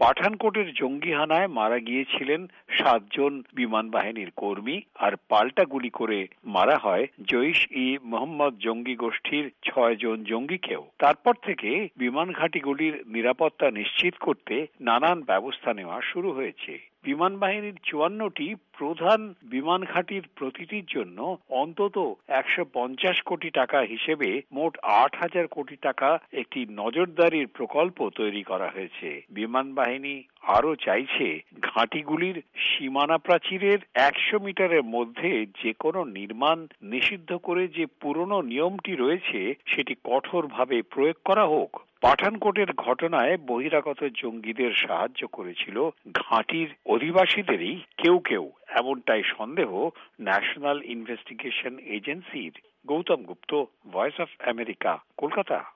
পাঠানকোটের জঙ্গি হানায় মারা গিয়েছিলেন 7 জন বিমান বাহিনীর কর্মী আর পাল্টা গুলি করে মারা হয় জৈশ-ই-মোহাম্মদ জঙ্গি গোষ্ঠীর 6 জন জঙ্গিকেও। তারপর থেকে বিমান ঘাঁটিগুলির নিরাপত্তা নিশ্চিত করতে নানান ব্যবস্থা নেওয়া শুরু হয়েছে। বিমান বাহিনীর 54টি প্রধান বিমান ঘাঁটির প্রতিটির জন্য অন্তত 150 কোটি টাকা হিসেবে মোট 8,000 কোটি টাকা একটি নজরদারির প্রকল্প তৈরি করা হয়েছে। বিমান বাহিনী আরো চাইছে ঘাঁটিগুলির সীমানা প্রাচীরের 100 মিটারের মধ্যে যে কোনো নির্মাণ নিষিদ্ধ করে যে পুরনো নিয়মটি রয়েছে সেটি কঠোরভাবে প্রয়োগ করা হোক। পাঠানকোটের ঘটনায় বহিরাগত জঙ্গিদের সাহায্য করেছিল ঘাঁটির অধিবাসীদেরই কেউ কেউ, এমনটাই সন্দেহ ন্যাশনাল ইনভেস্টিগেশন এজেন্সির। Gautam Gupta, voice of America, Kolkata.